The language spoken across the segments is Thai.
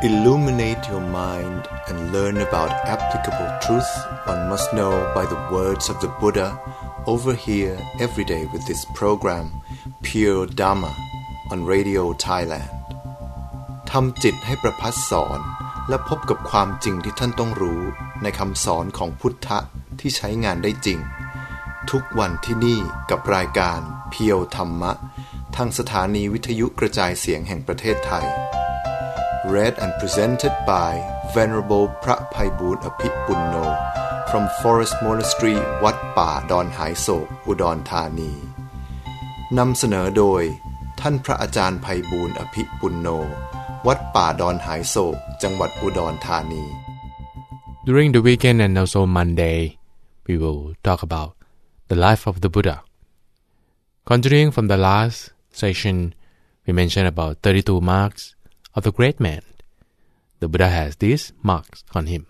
Illuminate your mind and learn about applicable truth one must know by the words of the Buddha over here every day with this program Pure Dhamma on Radio Thailand ทำจิตให้ประภัสสอนและพบกับความจริงที่ท่านต้องรู้ในคำสอนของพุทธะที่ใช้งานได้จริงทุกวันที่นี่กับรายการเพียวธรรมะทางสถานีวิทยุกระจายเสียงแห่งประเทศไทย Read and presented by Venerable พระไพบูลย์อภิปุณโญ from Forest Monastery วัดป่าดอนหายโศกอุดรธานีนำเสนอโดยท่านพระอาจารย์ไพบูลย์อภิปุณโญวัดป่าดอนหายโศกจังหวัดอุดรธานี During the weekend and also Monday, we will talk about the life of the Buddha. Continuing from the last session, we mentioned about 32 marks of the great man. The Buddha has these marks on him.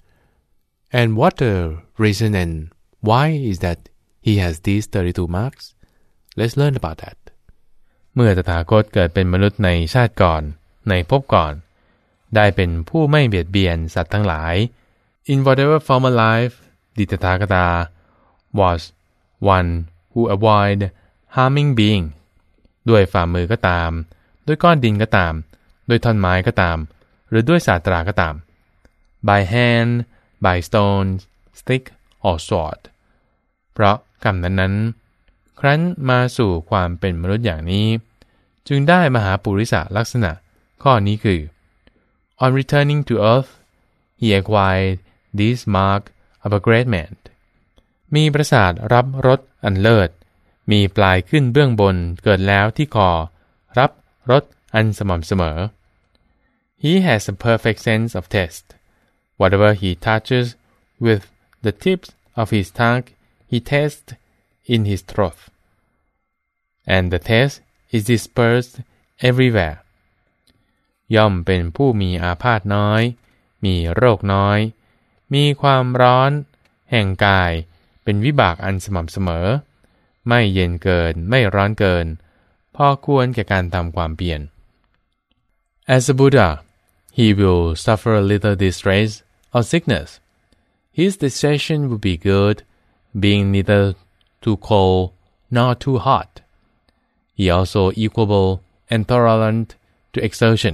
And what the reason and why is that he has these 32 marks? Let's learn about that. เมื่อตถาคตเกิดเป็นมนุษย์ในชาติก่อนในภพก่อนได้เป็นผู้ไม่เบียดเบียนสัตว์ทั้งหลาย In whatever former life, the Tathagata was one who avoid harming being ด้วยฝ่ามือก็ตามด้วยก้อนดินก็ตามด้วยท่อนไม้ก็ตามหรือด้วยศาสตราก็ตาม by hand by stone stick or sword เพราะกรรมนั้นครั้นมาสู่ความเป็นมนุษย์อย่างนี้จึงได้มหาปุริสลักษณะข้อนี้คือ On returning to earth he acquired this mark of a great man มีประสาทรับรสอันเลิศมีปลายขึ้นเบื้องบนเกิดแล้วที่คอรับรสอันสม่ำเสมอ He has a perfect sense of taste. Whatever he touches with the tips of his tongue, he tastes in his throat. And the taste is dispersed everywhere. ย่อมเป็นผู้มีอาพาธน้อยมีโรคน้อยมีความร้อนแห่งกายเป็นวิบากอันสม่ำเสมอไม่เย็นเกินไม่ร้อนเกินพอควรแก่การทำความเพียร As a Buddha, he will suffer a little distress or sickness. His digestion will be good, being neither too cold nor too hot. He also equable and tolerant to exertion.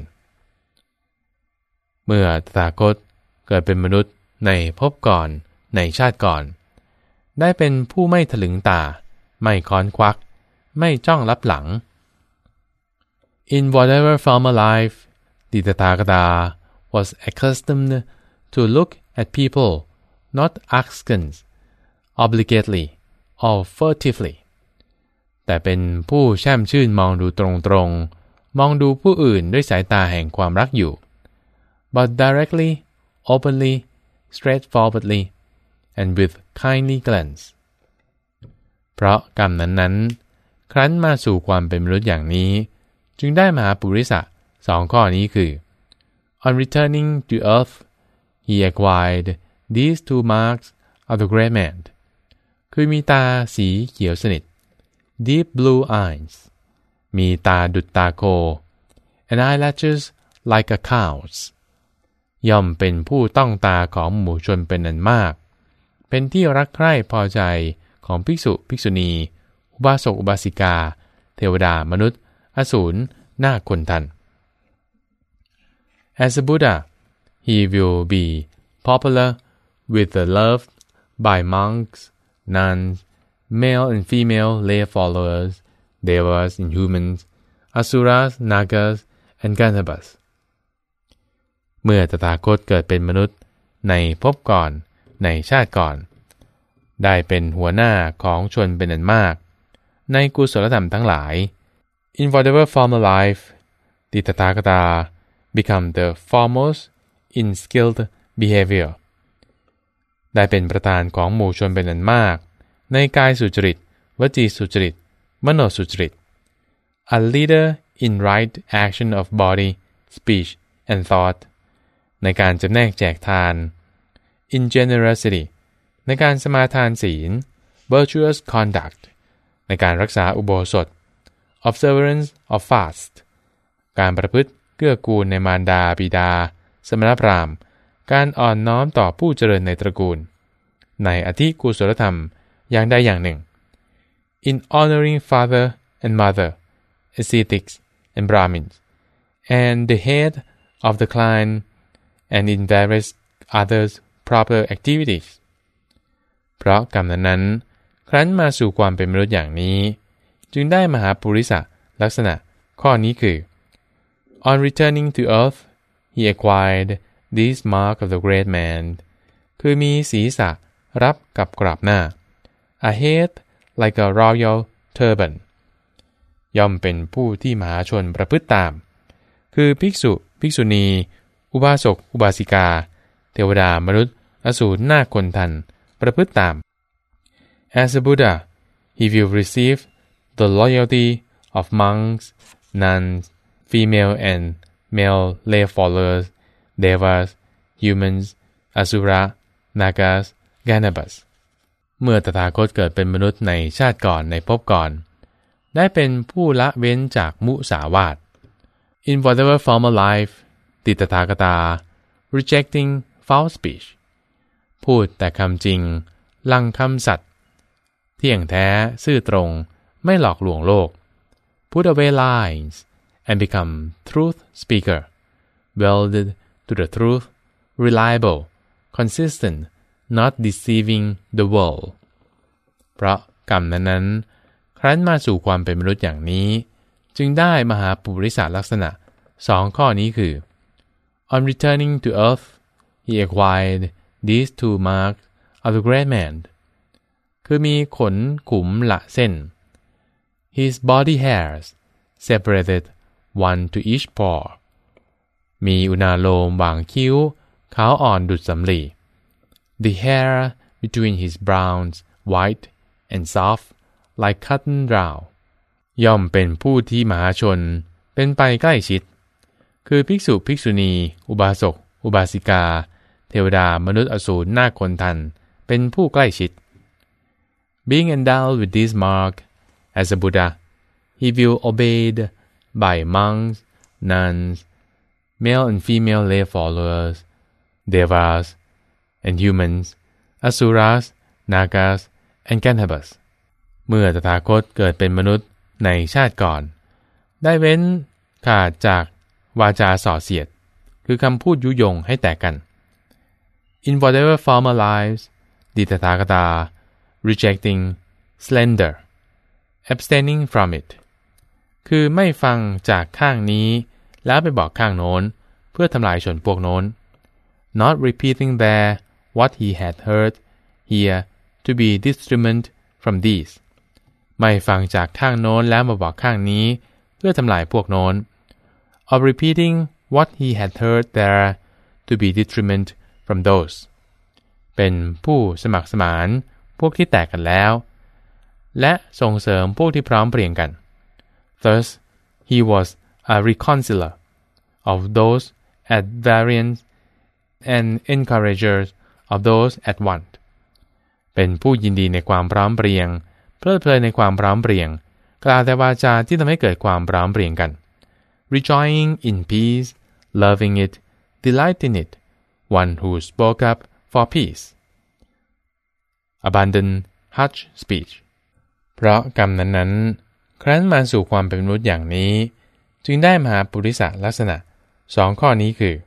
เมื่อตถาคตเกิดเป็นมนุษย์ในภพก่อนในชาติก่อนได้เป็นผู้ไม่ถลึงตาไม่ค้อนควักไม่จ้องลับหลัง In whatever former life, the Tathagata was accustomed to look at people not askance, obligately or furtively. แต่เป็นผู้แช่มชื่นมองดูตรงๆมองดูผู้อื่นด้วยสายตาแห่งความรักอยู่ but directly, openly, straightforwardly, and with kindly glance. เพราะกรรมนั้นๆครั้นมาสู่ความเป็นมนุษย์อย่างนี้จึงได้มหาปุริสสองข้อนี้คือ On returning to earth, he acquired these two marks of the great man. คือมีตาสีเขียวสนิท deep blue eyes มีตาดุจตาโค and eyelashes like a cow's ย่อมเป็นผู้ต้องตาของหมู่ชนเป็นอันมากเป็นที่รักใคร่พอใจของภิกษุภิกษุณีอุบาสกอุบาสิกาเทวดามนุษย์อสูรนาคคนทัน As a Buddha, he will be popular with the loved by monks, nuns, male and female lay followers, devas and humans, asuras, nagas, and gandharvas. เมื่อตถาคตเกิดเป็นมนุษย์ในภพก่อนในชาติก่อนได้เป็นหัวหน้าของชนเป็นอันมากในกุศลธรรมทั้งหลาย In whatever former life, the Tathagata become the foremost in skilled behavior. ได้เป็นประธานของหมู่ชนเป็นอันมากในกายสุจริตวจีสุจริตมโนสุจริต A leader in right action of body, speech, and thought. ในการจำแนกแจกทาน In generosityในการสมาทานศีล virtuous conduct ในการรักษาอุโบสถ observance of fast การประพฤติเกื้อกูลในมารดาบิดาสมณพราหมณ์การอ่อนน้อมต่อผู้เจริญในตระกูลในอธิกุศลธรรมอย่างใดอย่างหนึ่ง in honoring father and mother ascetics and Brahmins and the head of the clan and in various others proper activities เพราะกรรมนั้นครั้นมาสู่ความเป็นมนุษย์อย่างนี้จึงได้มหาปุริสลักษณะข้อนี้คือ on returning to earth he acquired this mark of the great man คือมีศีรษะรับกับกราบหน้า a head like a royal turban ย่อมเป็นผู้ที่มหาชนประพฤติตามคือภิกษุภิกษุณีอุบาสกอุบาสิกาเทวดามนุษย์อสูรนาคคนทันประพฤติตาม As a Buddha he will receive the loyalty of monks, nuns, female and male lay followers, devas, humans, asura, nagas, ganabas เมื่อตถาคตเกิดเป็นมนุษย์ในชาติก่อนในภพก่อนได้เป็นผู้ละเว้นจากมุสาวาท In whatever former life ติตถาคตา rejecting false speech พูดแต่คำจริงลังคำสัตย์เที่ยงแท้ซื่อตรงไม่หลอกลวงโลก Put away lies and become truth speaker welded to the truth reliable consistent not deceiving the world เพราะกรรมนั้นครั้นมาสู่ความเป็นมนุษย์อย่างนี้จึงได้มหาปุริสลักษณะสองข้อนี้คือ On returning to earth he acquired these two marks of the great man คือมีขนขุมละเส้น His body hairs separated one to each paw มีอุณาโลมบางคิ้วขาวอ่อนดุจสำลี The hair between his brows white and soft like cotton down ย่อมเป็นผู้ที่มหาชนเป็นไปใกล้ชิดคือภิกษุภิกษุณีอุบาสกอุบาสิกาเทวดามนุษย์อสูรนาคคนทันเป็นผู้ใกล้ชิด Being endowed with this mark as a Buddha he will obeyed by monks, nuns, male and female lay followers, devas and humans, asuras, nagas and ganabas เมื่อตถาคตเกิดเป็นมนุษย์ในชาติก่อนได้เว้นขาดจากวาจาส่อเสียดคือคำพูดยุยงให้แตกกัน In whatever former lives ดิตถาคตา rejecting slander abstaining from it คือไม่ฟังจากข้างนี้แล้วไปบอกข้างโน้นเพื่อทำลายชนพวกโน้น not repeating there what he had heard here to be detriment from these ไม่ฟังจากข้างโน้นแล้วมาบอกข้างนี้เพื่อทำลายพวกโน้น or repeating what he had heard there to be detriment from those เป็นผู้สมัครสมานพวกที่แตกกันแล้วและส่งเสริมพวกที่พร้อมเพรียงกัน Thus he was a reconciler of those at variance and encourager of those at want เป็นผู้ยินดีในความพร้อมเพรียงเพลิดเพลินในความพร้อมเพรียงกล่าวแต่วาจาที่ทำให้เกิดความพร้อมเพรียงกัน Rejoicing in peace loving it delight in it one who spoke up for peace abandon harsh speech เพราะกรรมนั้นครั้นมาสู่ความเป็นมนุษย์อย่างนี้จึงได้มหาปุริสลักษณะสองข้อนี้คือ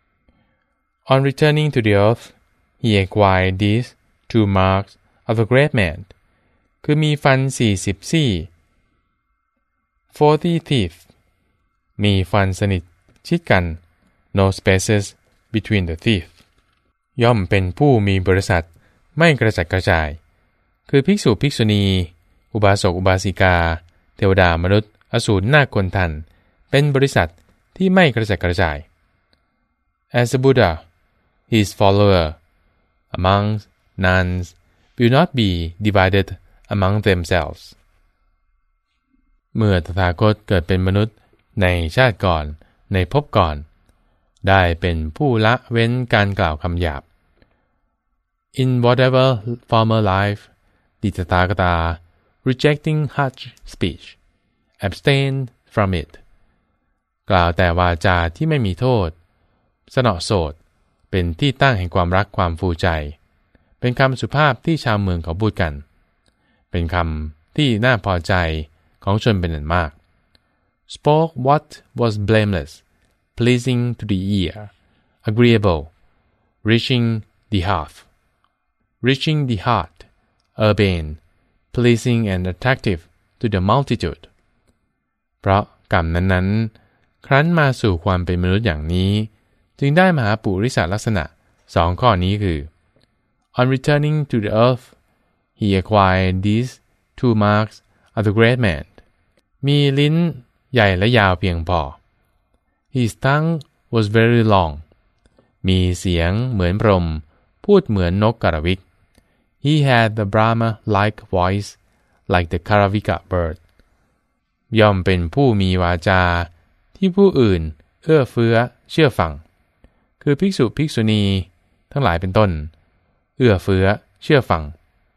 On returning to the earth he acquired these two marks of a great man คือมีฟัน40ซี่ 40 teeth มีฟันสนิทชิดกัน no spaces between the teeth ย่อมเป็นผู้มีบริษัทไม่กระจัดกระจายคือภิกษุภิกษุณีอุบาสกอุบาสิกาเทวดามนุษย์อสูรนาคคนทันเป็นบริษัทที่ไม่กระจัดกระจาย As a Buddha his follower monks nuns will not be divided among themselves เมื่อตถาคตเกิดเป็นมนุษย์ในชาติก่อนในภพก่อนได้เป็นผู้ละเว้นการกล่าวคำหยาบ In whatever former life ดิตถาคตา rejecting harsh speech abstain from it กล่าวแต่วาจาที่ไม่มีโทษสนอโสดเป็นที่ตั้งแห่งความรักความฟูใจเป็นคำสุภาพที่ชาวเมืองเขาพูดกันเป็นคำที่น่าพอใจของชนเป็นอันมาก spoke what was blameless pleasing to the ear agreeable reaching the heart urbane pleasing and attractive to the multitude เพราะกรรมนั้นๆครั้นมาสู่ความเป็นมนุษย์อย่างนี้จึงได้มหาปุริสลักษณะสองข้อนี้คือ On returning to the earth he acquired these two marks of the great man มีลิ้นใหญ่และยาวเพียงพอ His tongue was very long มีเสียงเหมือนพรหมพูดเหมือนนกกระวิก He had the Brahma-like voice like the Karavika bird ย่อมเป็นผู้มีวาจาที่ผู้อื่นเอื้อเฟื้อเชื่อฟังคือภิกษุภิกษุณีทั้งหลายเป็นต้นเอื้อเฟื้อเชื่อฟัง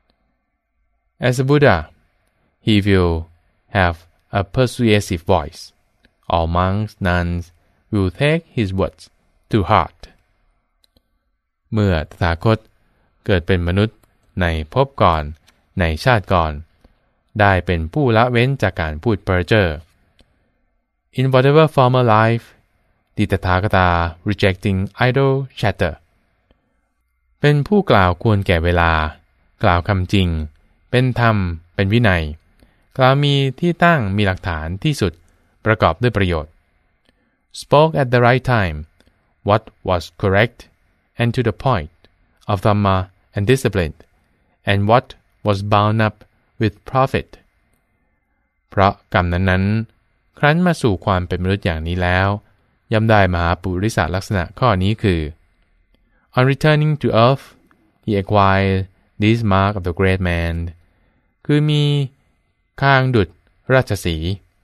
As a Buddha he will have a persuasive voice all monks nuns will take his words to heart เมื่อตถาคตเกิดเป็นมนุษย์ในภพก่อนในชาติก่อนได้เป็นผู้ละเว้นจากการพูดเพ้อเจ้อ In whatever former life the Tathagata rejecting idle chatter เป็นผู้กล่าวควรแก่เวลากล่าวคำจริงเป็นธรรมเป็นวินัยกล่าวมีที่ตั้งมีหลักฐานที่สุดประกอบด้วยประโยชน์ spoke at the right time what was correct and to the point of dhamma and discipline and what was bound up with profit เพราะกรรมนั้นๆครั้นมาสู่ความเป็นมนุษย์อย่างนี้แล้วย่อมได้มหาปุริสลักษณะข้อนี้คือ On returning to earth he acquired this mark of the great man คือมีคางดุจราชสีห์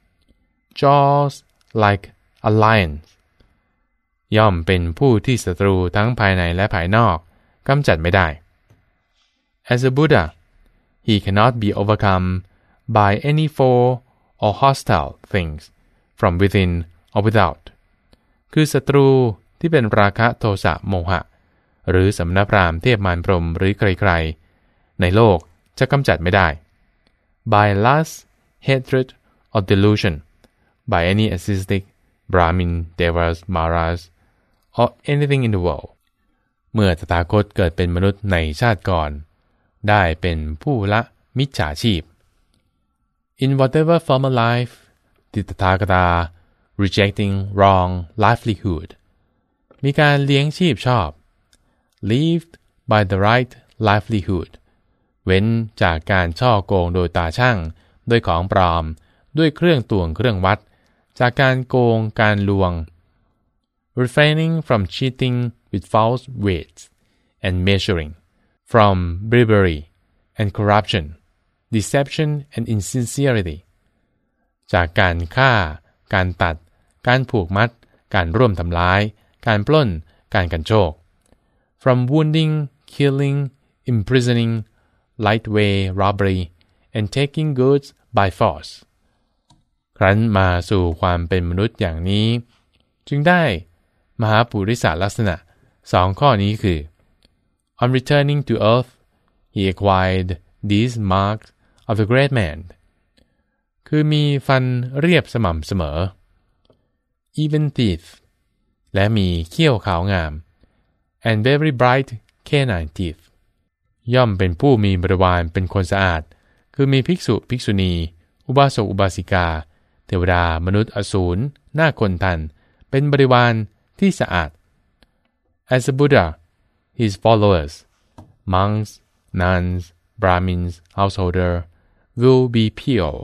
jaws like a lion ย่อมเป็นผู้ที่ศัตรูทั้งภายในและภายนอกกำจัดไม่ได้ As a Buddha he cannot be overcome by any foe or hostile things from within or without คือศัตรูที่เป็นราคะโทสะโมหะหรือสมณพราหมณ์เทพมารพรหมหรือใครๆในโลกจะกำจัดไม่ได้ by lust hatred or delusion by any ascetic Brahmin devas maras or anything in the world เมื่อตถาคตเกิดเป็นมนุษย์ในชาติก่อนได้เป็นผู้ละมิจฉาชีพ In whatever former life the Tathagata rejecting wrong livelihood มีการเลี้ยงชีพชอบ lived by the right livelihood เว้นจากการช่อโกงโดยตาช่างด้วยของปลอมด้วยเครื่องตวงเครื่องวัดจากการโกงการลวง refraining from cheating with false weights and measuring from bribery and corruption deception and insincerity จากการฆ่าการตัดการผูกมัดการร่วมทำร้ายการปล้นการกันโชค from wounding killing imprisoning lightway robbery and taking goods by force ครั้นมาสู่ความเป็นมนุษย์อย่างนี้จึงได้มหาปุริสลักษณะสองข้อนี้คือ On returning to earth he acquired these marks of the great man คือมีฟันเรียบสม่ำเสมอ even teeth และมีเขี้ยวขาวงาม and very bright canine teeth ย่อมเป็นผู้มีบริวารเป็นคนสะอาดคือมีภิกษุภิกษุณีอุบาสกอุบาสิกาเทวดามนุษย์อสูรหน้าคนทันเป็นบริวารที่สะอาด As a Buddha his followers monks nuns Brahmins householder will be pure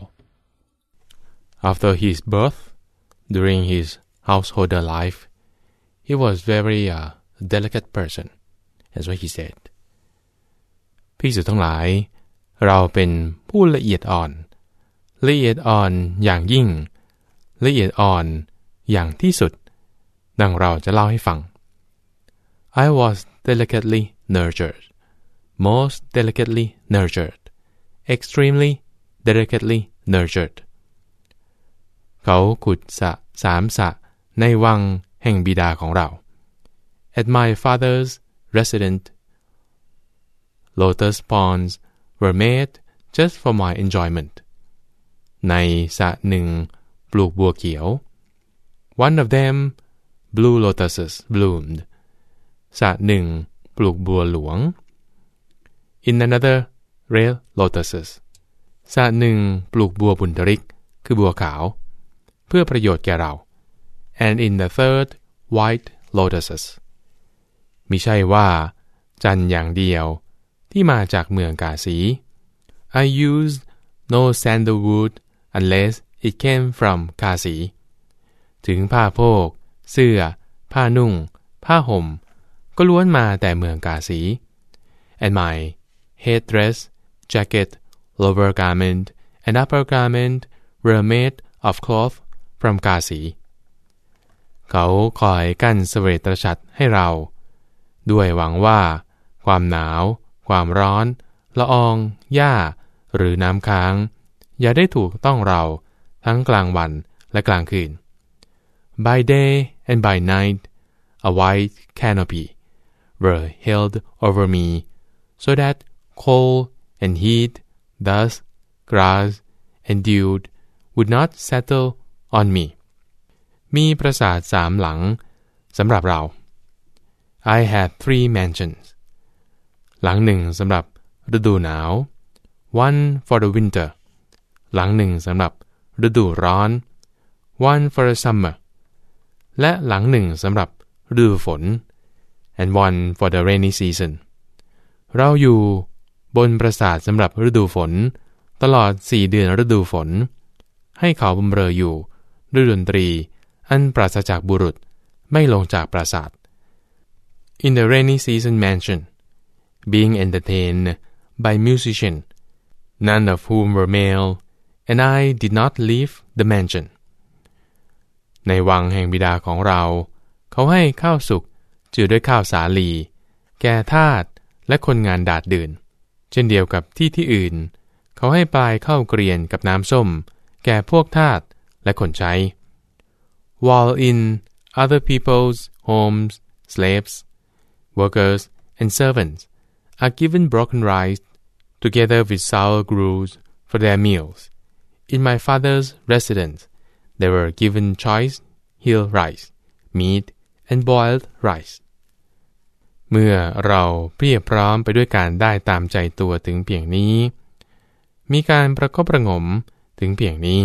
After his birth during his householder life he was very delicate person that's what he said ภิกษุทั้งหลายเราเป็นผู้ละเอียดอ่อนอย่างยิ่งละเอียดอ่อนอย่างที่สุดดังเราจะเล่าให้ฟัง I was delicately nurtured most delicately nurtured extremely delicately nurtured เขาขุดสระ3 สระในวังแห่งบิดาของเรา At my father's residence lotus ponds were made just for my enjoyment ในสระหนึ่งปลูกบัวเขียว One of them blue lotuses bloomed สระหนึ่งปลูกบัวหลวง In another red lotuses สระหนึ่งปลูกบัวบุญทริกคือบัวขาวเพื่อประโยชน์แก่เรา And in the third white lotuses มิใช่ว่าจันทร์อย่างเดียวที่มาจากเมืองกาสี I used no sandalwood unless it came from กาสีถึงผ้าโพกเสื้อผ้านุ่งผ้าห่มก็ล้วนมาแต่เมืองกาสี And my headdress, jacket, lower garment, and upper garment were made of cloth from กาสีเขาคอยกั้นเสวตฉัตรให้เราด้วยหวังว่าความหนาวความร้อนละอองหญ้าหรือน้ำค้างอย่าได้ถูกต้องเราทั้งกลางวันและกลางคืน By day and by night a white canopy were held over me so that cold and heat, dust, grass, and dew would not settle on me มีปราสาท3หลังสำหรับเรา I had 3 mansions หลังหนึ่งสำหรับฤดูหนาว One for the winter หลังหนึ่งสำหรับฤดูร้อน One for the summer และหลังหนึ่งสำหรับฤดูฝน And one for the rainy season เราอยู่บนปราสาทสำหรับฤดูฝนตลอด4 เดือนฤดูฝนให้เขาบำเรออยู่ด้วยดนตรีอันปราศจากบุรุษไม่ลงจากปราสาท In the rainy season mansion being entertained by musicians none of whom were male and I did not leave the mansion ในวังแห่งบิดาของเราเขาให้ข้าวสุกจือด้วยข้าวสาลีแก่ทาสและคนงานดาดดื่นเช่นเดียวกับที่อื่นเขาให้ปลายข้าวเกรียนกับน้ำส้มแก่พวกทาสและคนใช้ While in other people's homes slaves, workers, and servants are given broken rice together with sour gruels for their meals. In my father's residence, they were given choice hill rice, meat, and boiled rice. เมื่อเราเพียบพร้อมไปด้วยการได้ตามใจตัวถึงเพียงนี้มีการประคบประหงมถึงเพียงนี้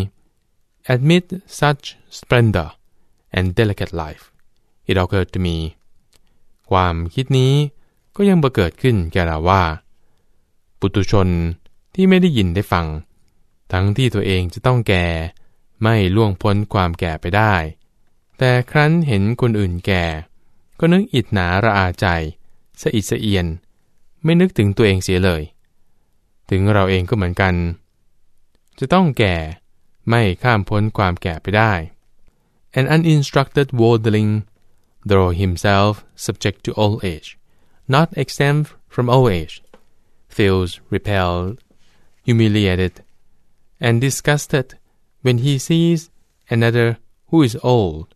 Amid such splendor and delicate life, it occurred to me ความคิดนี้ก็ยังบังเกิดขึ้นแก่เราว่าปุถุชนที่ไม่ได้ยินได้ฟังทั้งที่ตัวเองจะต้องแก่ไม่ล่วงพ้นความแก่ไปได้แต่ครั้นเห็นคนอื่นแก่ก็นึกอิจฉาระอาใจสะอิดสะเอียนไม่นึกถึงตัวเองเสียเลยถึงเราเองก็เหมือนกันจะต้องแก่ไม่ข้ามพ้นความแก่ไปได้ An uninstructed worldling, though himself subject to old age, not exempt from old age, feels repelled, humiliated, and disgusted when he sees another who is old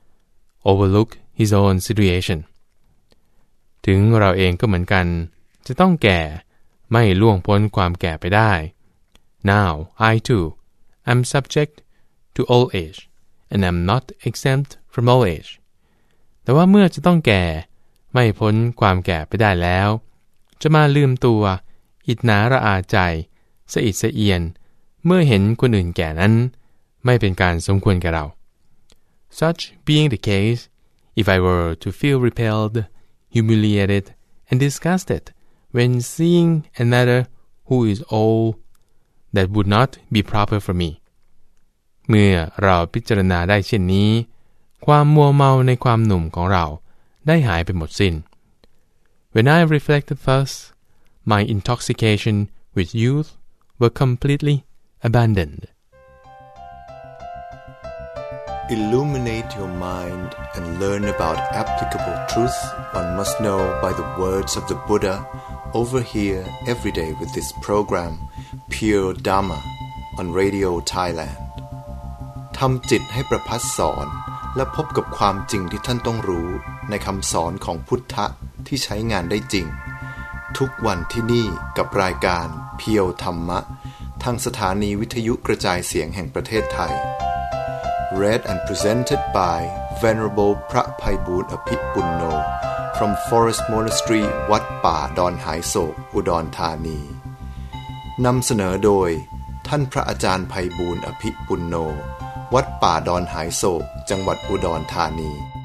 overlook his own situation ถึงเราเองก็เหมือนกันจะต้องแก่ไม่ล่วงพ้นความแก่ไปได้ Now I too am subject to old age and am not exempt from old age แต่ว่าเมื่อจะต้องแก่ไม่พ้นความแก่ไปได้แล้วจะมาลืมตัวอิจฉาระอาใจสะอิดสะเอียนเมื่อเห็นคนอื่นแก่นั้นไม่เป็นการสมควรแก่เรา Such being the case, if I were to feel repelled, humiliated, and disgusted when seeing another who is old, that would not be proper for me. เมื่อเราพิจารณาได้เช่นนี้ความมัวเมาในความหนุ่มของเราได้หายไปหมดสิ้น When I reflected thus, my intoxication with youth were completely abandoned. Illuminate your mind and learn about applicable truth one must know by the words of the Buddha over here every day with this program Pure Dhamma on Radio Thailand ทำจิตให้ประภัสสอนและพบกับความจริงที่ท่านต้องรู้ในคำสอนของพุทธะที่ใช้งานได้จริงทุกวันที่นี่กับรายการเพียวธรรมะทางสถานีวิทยุกระจายเสียงแห่งประเทศไทย Read and presented by Venerable พระไพบูลย์อภิปุณโญ from Forest Monastery วัดป่าดอนหายโศกอุดรธานีนำเสนอโดยท่านพระอาจารย์ไพบูลย์อภิปุณโญ วัดป่าดอนหายโศกจังหวัดอุดรธานี